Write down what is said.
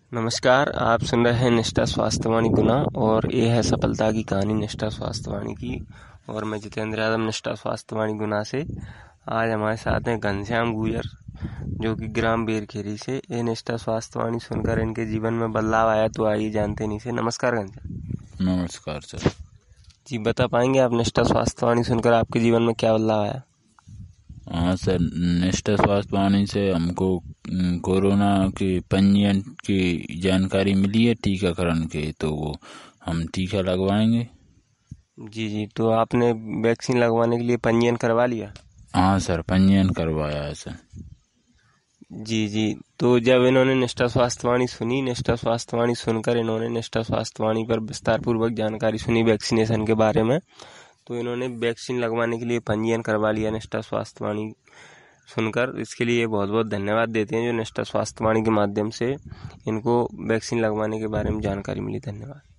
नमस्कार, आप सुन रहे हैं निष्ठा स्वास्थ्यवाणी गुना और ये है सफलता की कहानी निष्ठा स्वास्थ्यवाणी की। और मैं जितेंद्र यादव निष्ठा स्वास्थ्यवाणी गुना से। आज हमारे साथ हैं घनश्याम गुजर जो कि ग्राम बेरखेरी से। ये निष्ठा स्वास्थ्यवाणी सुनकर इनके जीवन में बदलाव आया, तो आइए जानते नहीं से। नमस्कार घनश्याम। नमस्कार सर जी, बता पाएंगे आप निष्ठा स्वास्थ्यवाणी सुनकर आपके जीवन में क्या बदलाव आया? हाँ सर, निष्ठा स्वास्थ्यवाणी से हमको कोरोना के पंजीयन की जानकारी मिली है टीकाकरण के, तो वो हम टीका लगवाएंगे। जी, तो आपने वैक्सीन लगवाने के लिए पंजीयन करवा लिया? हाँ सर, पंजीयन करवाया है सर। जी, तो जब इन्होंने निष्ठा स्वास्थ्यवाणी सुनी, निष्ठा स्वास्थ्यवाणी सुनकर इन्होंने निष्ठा स्वास्थ्यवाणी पर विस्तार पूर्वक जानकारी सुनी वैक्सीनेशन के बारे में, तो इन्होंने वैक्सीन लगवाने के लिए पंजीयन करवा लिया निष्ठा स्वास्थ्यवाणी सुनकर। इसके लिए बहुत बहुत धन्यवाद देते हैं जो निष्ठा स्वास्थ्यवाणी के माध्यम से इनको वैक्सीन लगवाने के बारे में जानकारी मिली। धन्यवाद।